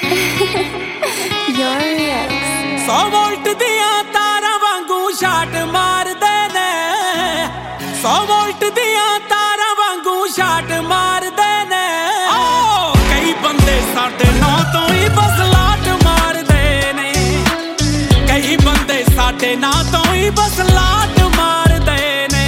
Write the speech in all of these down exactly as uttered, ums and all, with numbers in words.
सौ वोल्ट दिया तारा वांगू शाट मारदे ने, सौ वोल्ट दिया तारा वांगू शाट मारदे ने। कई बंदे साढ़े नौ तो ही बस लाट मारदे ने, कई बंदे साढ़े नौ तो ही बस लाट मारदे ने।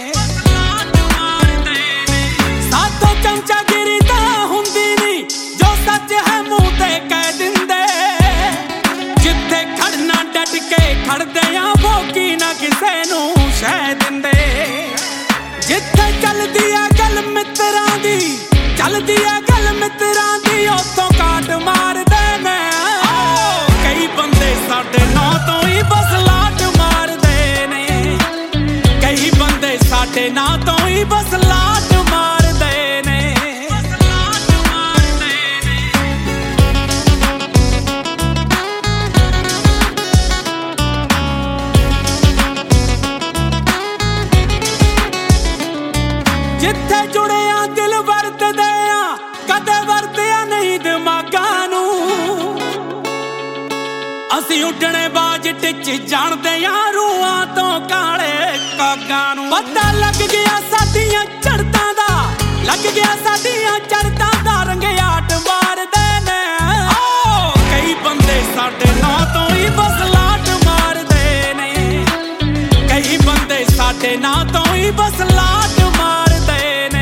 सातों चमचागिरी तां हुंदी नी, जो सच है मुंह ते कह दिंदे। जिथे खड़ना डट के खड़दे आ, भोगी ना किसे नू शह दिंदे। जिथे चलदी आ गल मित्रां दी, चलदी आ गल मित्रां दी, उत्थों काट मारदे ने। कई बंदे साढ़े नौ तो ही बस लाट मारदे ने, कई बंदे साढ़े नौ तो ही बस लाट मारदे ने। जिथे जुड़े आ दिल वरतदे आ, कदे वरतिया नहीं दिमागां नू। असीं उड्डणे बाज टिच जाणदे आ, रूहां तो काले कागां नू। पता लग गया साडियां चढ़तां दा, लग गया साडियां चढ़तां दा, रंगयाट मारदे ने। कई बंदे साढ़े नौ तो ही बस लाट मारदे ने, कई बंदे साढ़े नौ तो ही बस लाट मारदे ने।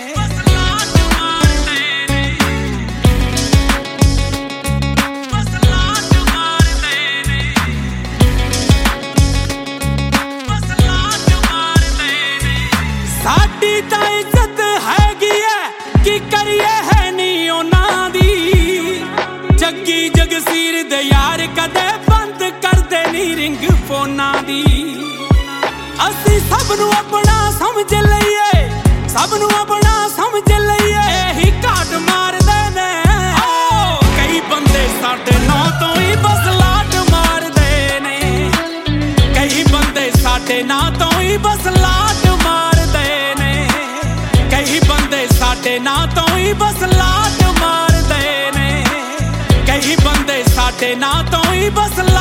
साडी तां इज्जत हैगी है, की करिए है नी उन्हां दी। जग्गी जगसीर दे यार कदे बंद करदे नी रिंग फोनां दी। असीं सब नू अपना समझ लईए, सब नू अपना समझ लईए, एही घाट मारदे ने। कई बंदे साढ़े नौ तो ही बस लाट मारदे ने, कई बंदे साढ़े नौ तो ही बस लाट मारदे ने, कई बंदे साढ़े नौ तो ही बस लाट मारदे ने, कई बंदे साढ़े नौ तो ही बस